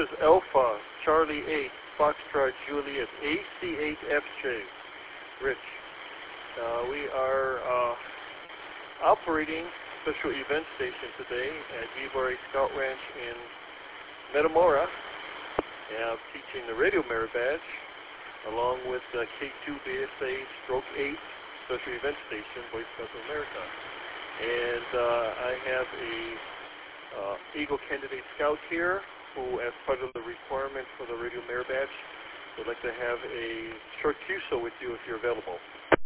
is Alpha Charlie 8 Foxtrot Juliet AC8FJ. Rich. We are operating special event station today at Vivari Scout Ranch in Metamora. I'm teaching the Radio Merit Badge along with K2 BSA Stroke 8 Special Event Station, Boy Scouts of America. And I have a Eagle Candidate Scout here who, as part of the requirement for the Radio Merit Badge, would like to have a short QSO with you if you're available.